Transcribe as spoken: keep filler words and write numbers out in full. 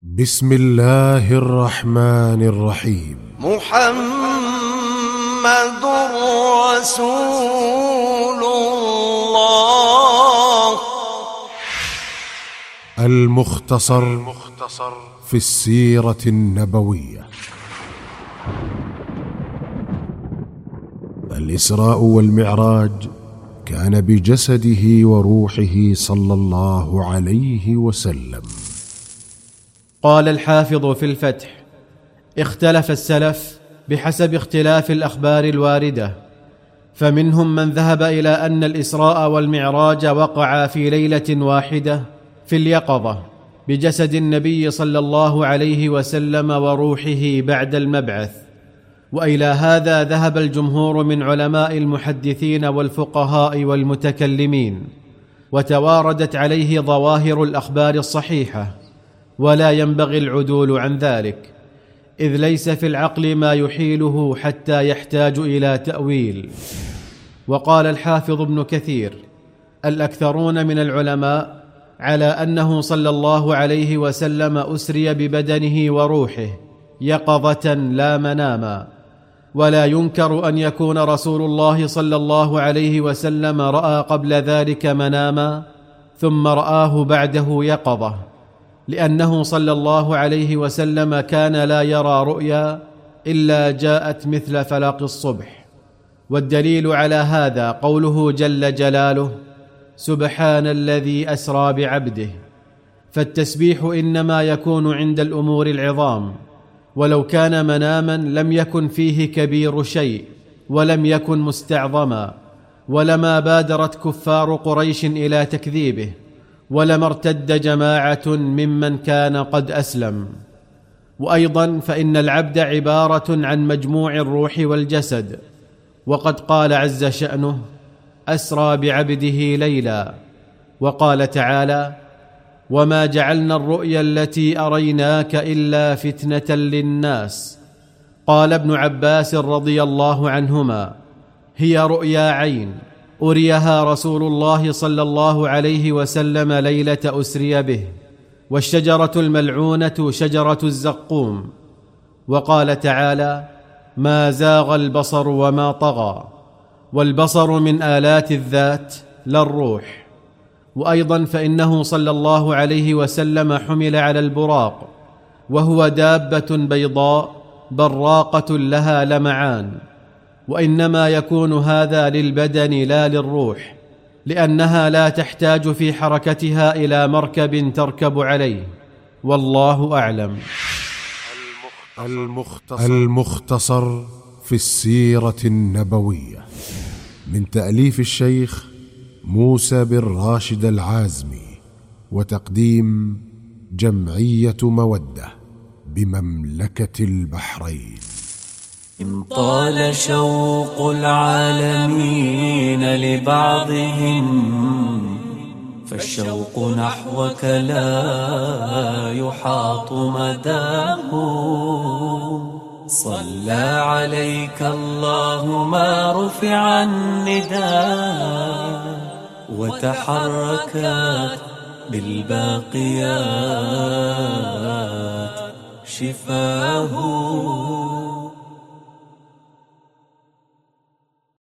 بسم الله الرحمن الرحيم. محمد رسول الله. المختصر في السيرة النبوية. الإسراء والمعراج كان بجسده وروحه صلى الله عليه وسلم. قال الحافظ في الفتح: اختلف السلف بحسب اختلاف الأخبار الواردة، فمنهم من ذهب إلى أن الإسراء والمعراج وقعا في ليلة واحدة في اليقظة بجسد النبي صلى الله عليه وسلم وروحه بعد المبعث، وإلى هذا ذهب الجمهور من علماء المحدثين والفقهاء والمتكلمين، وتواردت عليه ظواهر الأخبار الصحيحة، ولا ينبغي العدول عن ذلك، إذ ليس في العقل ما يحيله حتى يحتاج إلى تأويل. وقال الحافظ ابن كثير: الأكثرون من العلماء على أنه صلى الله عليه وسلم أسري ببدنه وروحه يقظة لا مناما، ولا ينكر أن يكون رسول الله صلى الله عليه وسلم رأى قبل ذلك مناما ثم رآه بعده يقظة، لأنه صلى الله عليه وسلم كان لا يرى رؤيا إلا جاءت مثل فلق الصبح. والدليل على هذا قوله جل جلاله: سبحان الذي أسرى بعبده. فالتسبيح إنما يكون عند الأمور العظام، ولو كان مناما لم يكن فيه كبير شيء ولم يكن مستعظما، ولما بادرت كفار قريش إلى تكذيبه، ولما ارتد جماعة ممن كان قد أسلم. وأيضا فإن العبد عبارة عن مجموع الروح والجسد، وقد قال عز شأنه: أسرى بعبده ليلا. وقال تعالى: وما جعلنا الرؤيا التي أريناك إلا فتنة للناس. قال ابن عباس رضي الله عنهما: هي رؤيا عين أريها رسول الله صلى الله عليه وسلم ليلة أسري به، والشجرة الملعونة شجرة الزقوم. وقال تعالى: ما زاغ البصر وما طغى. والبصر من آلات الذات لا الروح. وأيضا فإنه صلى الله عليه وسلم حمل على البراق، وهو دابة بيضاء براقة لها لمعان، وإنما يكون هذا للبدن لا للروح، لأنها لا تحتاج في حركتها إلى مركب تركب عليه. والله أعلم. المختصر, المختصر في السيرة النبوية، من تأليف الشيخ موسى بن راشد العازمي، وتقديم جمعية مودة بمملكة البحرين. إن طال شوق العالمين لبعضهم، فالشوق نحوك لا يحاط مداه. صلى عليك الله ما رفع النداء، وتحركت بالباقيات شفاه.